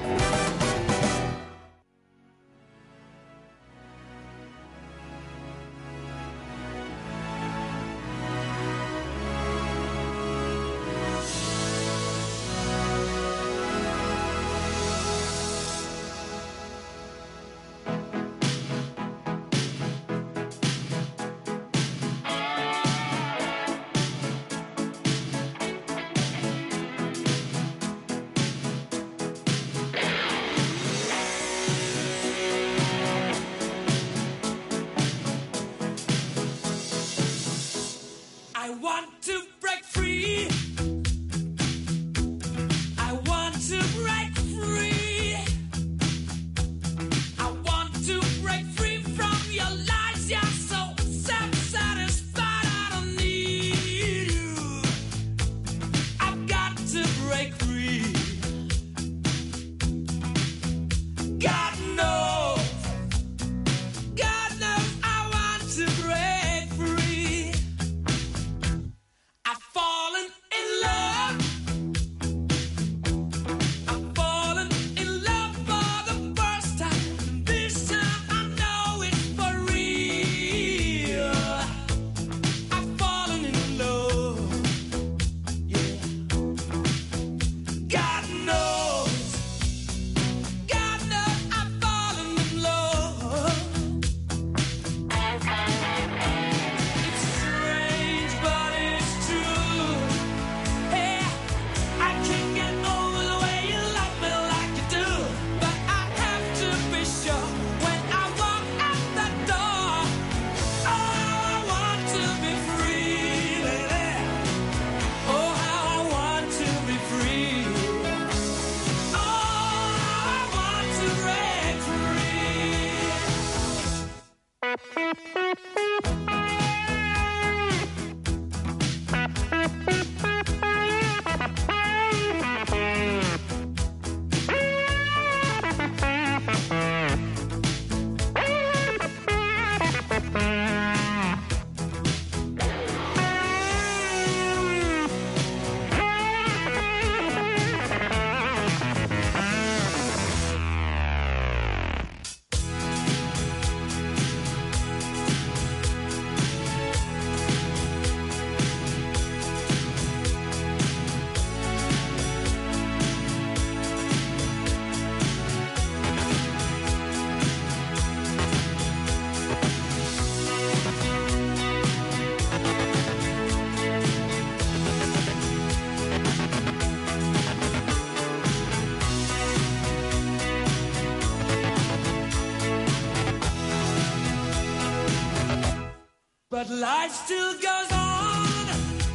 But life still goes on.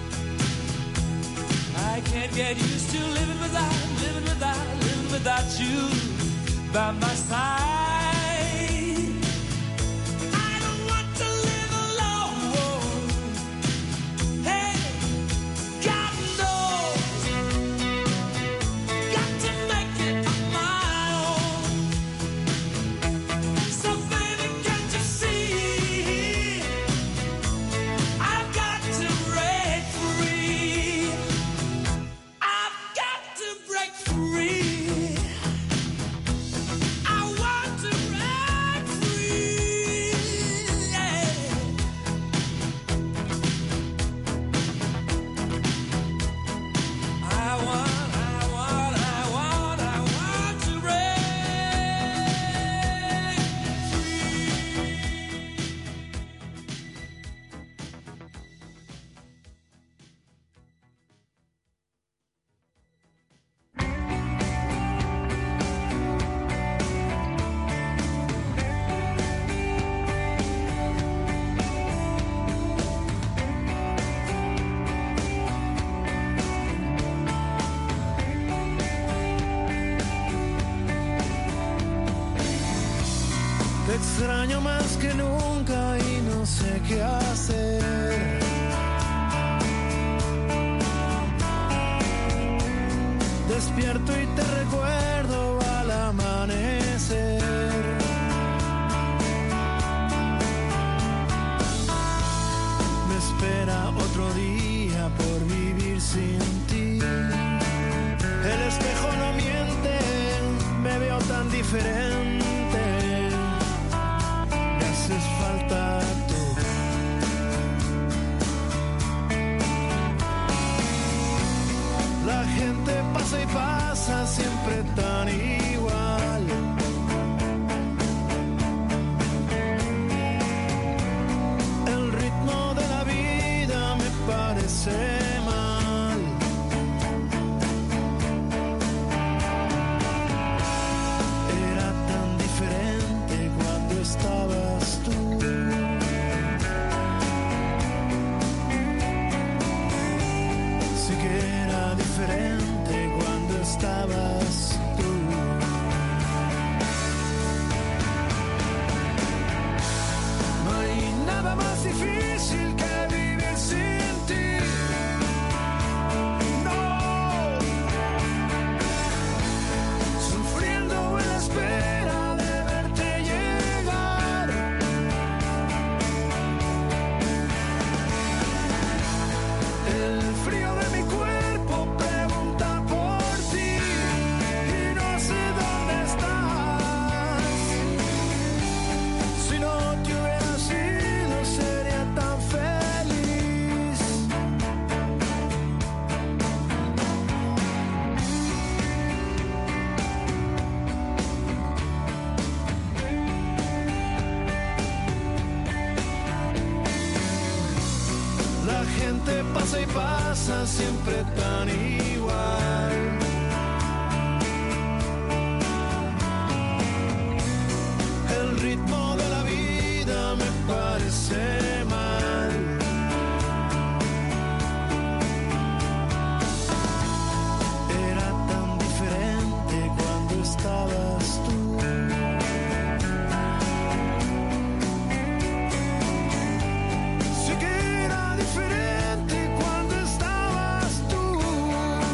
I can't get used to living without, living without, living without you by my side. I don't want to live alone. Hey, God knows, got to make it on my own. So baby, can't you see? I've got to break free. I've got to break free. I want to break free. Yeah. I want, I want, I want, I want to break Te extraño más que nunca y no sé qué hacer. Despierto y te recuerdo al amanecer. Me espera otro día por vivir sin ti. El espejo no miente, me veo tan diferente. Me haces falta tú. La gente pasa y pasa siempre tan igual. El ritmo de la vida me parece mal. Era tan diferente cuando estabas tú. Sí que era diferente cuando estabas tú. No hay nada más difícil que vivir sin ti. No. Sufriendo en la espera de verte llegar. El frío de mi cuerpo pregunta por ti y no sé dónde estás. Si no te hubiera sido sería tan feliz. La gente pasa y pasa siempre tan igual. El ritmo de la vida me parece mal. Era tan diferente cuando estabas tú. Sí que era diferente cuando estabas tú.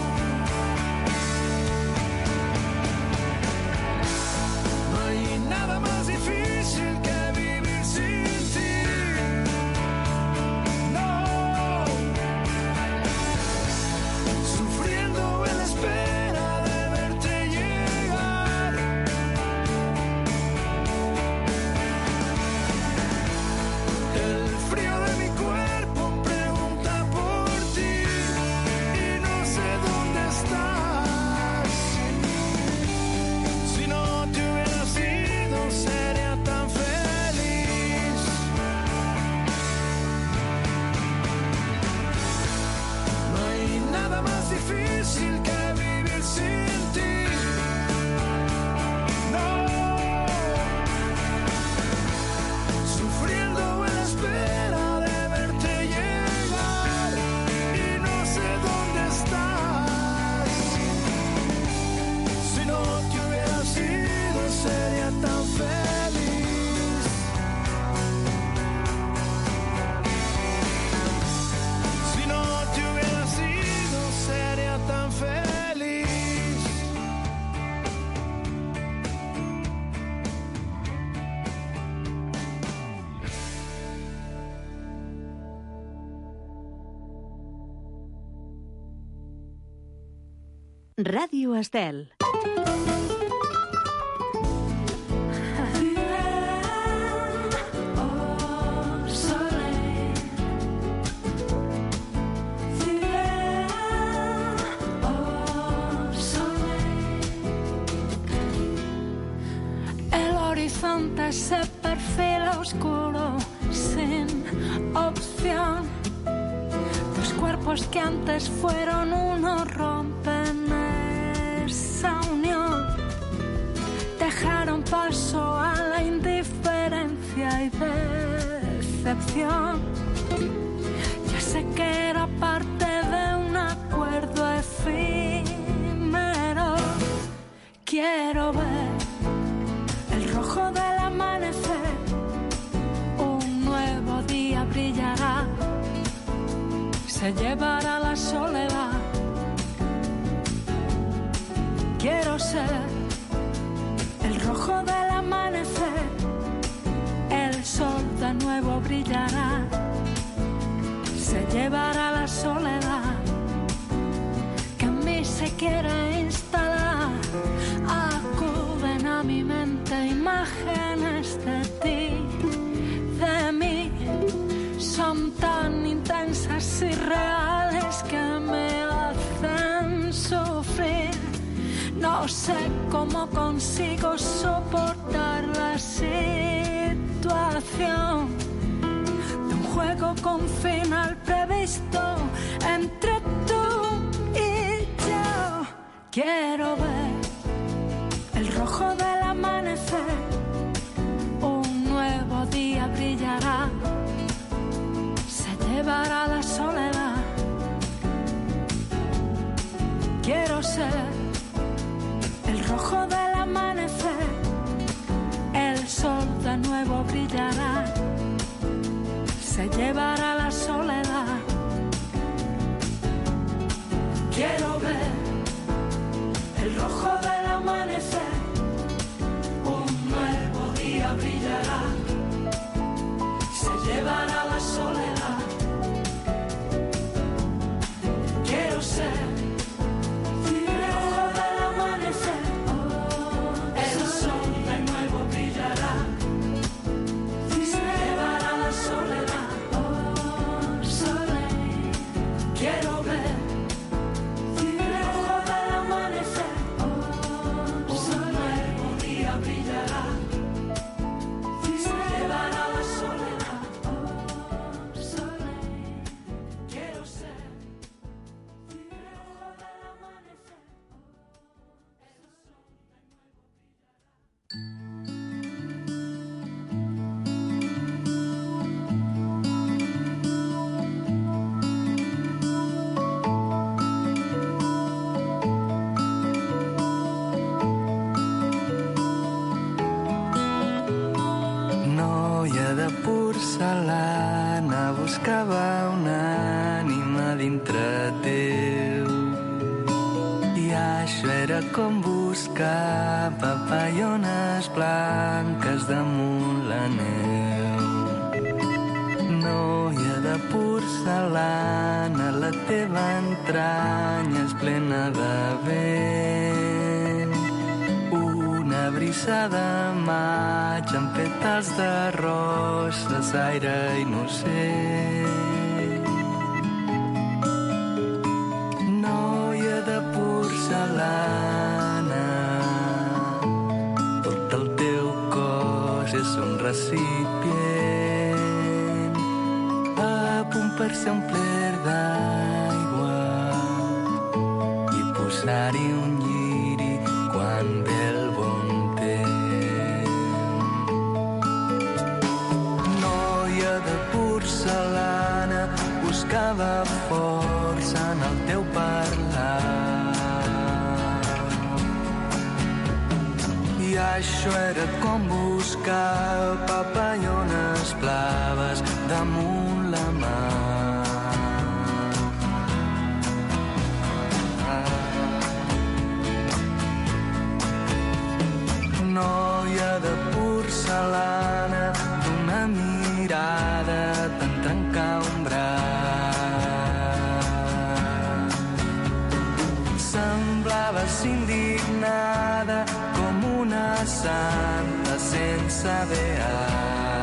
Ràdio Estel. Se perfila oscuro sin opción. Dos cuerpos que antes fueron uno rompen esa unión. Dejaron paso a la indiferencia y decepción. Ya sé que era parte de un acuerdo efímero. Quiero ver el rojo del amanecer, un nuevo día brillará, se llevará la soledad. Quiero ser el rojo del amanecer, el sol de nuevo brillará, se llevará la soledad que en mí se quiere instalar. Acuden a mi mente imágenes de ti, de mí, son tan intensas y reales que me hacen sufrir. No sé cómo consigo soportar la situación de un juego con final previsto entre tú y yo. Quiero ver el rojo del amanecer, un nuevo día brillará, se llevará la soledad. Quiero ser el rojo del amanecer, el sol de nuevo brillará, se llevará la soledad. Quiero ver el rojo del amanecer, un nuevo día brillará, se llevará la soledad. Quiero ser el rojo del amanecer, el sol de nuevo brillará, se llevará la soledad. Quiero ver porcelana buscava una ànima dintre teu, i això era com buscar papallones blanques damunt la neu. Noia de porcelana, la teva entranya és plena de vent, una brisa de maig amb pètals de roses, aire innocent. Noia de porcelana, tot el teu cos és un recipient a punt per ser omplert d'aigua i posar-hi un lliri quan ve el bon porcelana, buscava força en el teu parlar. I això era com buscar papallones blaves damunt la mar. Noia de porcelana, d'una mirada tan trencaumbrat, semblava santa sense beat.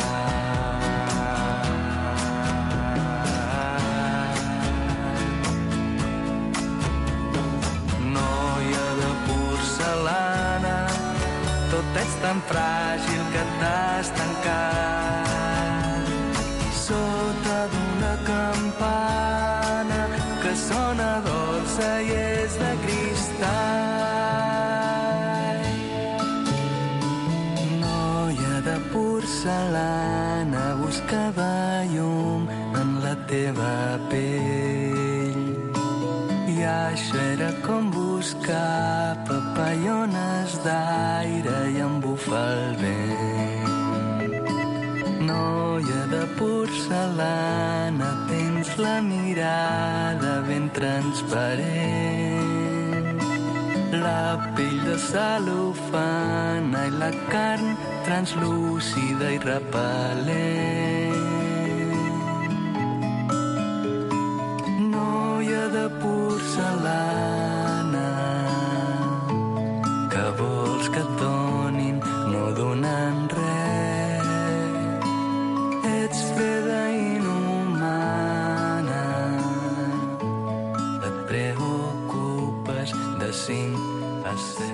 Noia de porcelana, tot ets tan fràgil que t'has tancat sota d'una campana que sona dolça i és de cristall. Noia de porcelana, buscava llum en la teva pell, i això era com buscar papallones d'aire i embufar el vent. Noia de porcelana, tens la mirada ben transparent, la pell de cel·lofana i la carn translúcida i repel·lent. Noia de porcelana, que vols que et donin, no donen res. Ets freda i inhumana, et preocupes de cinc a set.